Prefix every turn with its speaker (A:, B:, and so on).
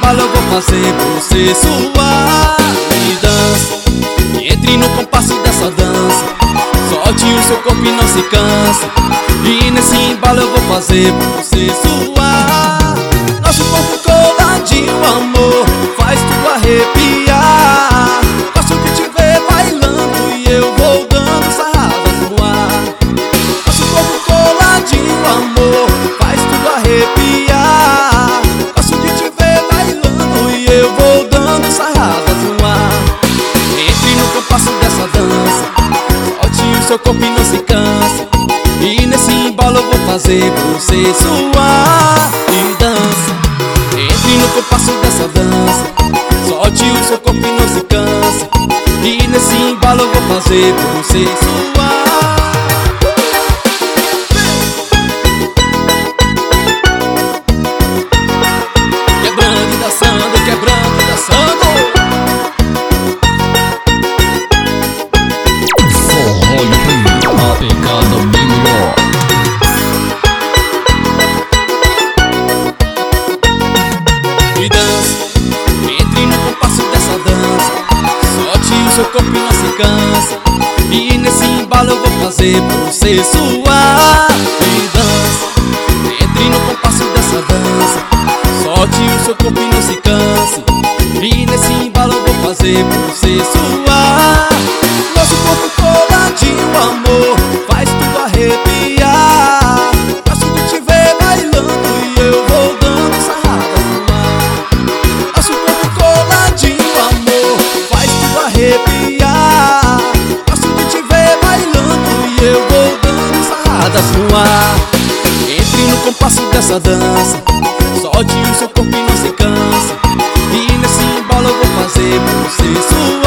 A: embalo eu vou fazer você suar. E dança, entre no compasso dessa dança, solte o seu corpo e não se cansa. E nesse embalo eu vou fazer você suar. Nosso corpo coladinho, amor, faz tu arrepiar. Gosto de te ver bailando e eu vou dando sarradas no ar. Nosso corpo coladinho, amor, faz tudo arrepiar. Gosto de te ver bailando e eu vou dando sarradas no ar. Entre no compasso dessa dança, solte o seu corpo e não se cansa. E nesse embalo eu vou fazer você suar. E dança, entre no compasso dessa dança, solte o seu corpo e não se cansa. E nesse embalo eu vou fazer você suar. Quebrando e dançando, quebrando e dançando.
B: Forró e Play, a pegada bem melhor.
A: E dança, entre no compasso dessa dança, solte o seu corpo e não se cansa. E nesse embalo eu vou fazer você suar. E dança, entre no compasso dessa dança, solte o seu corpo e não se cansa. E nesse embalo eu vou fazer você suar. Nosso corpo coladinho, amor, faz tudo arrepiar. Gosto de te ver bailando e eu vou dando sarradas no ar. Nosso corpo coladinho, amor, faz tudo arrepiar. Gosto de te ver bailando e eu vou dando sarradas no ar. Entre no compasso dessa dança, solte o seu corpo e não se cansa. E nesse embalo eu vou fazer você suar.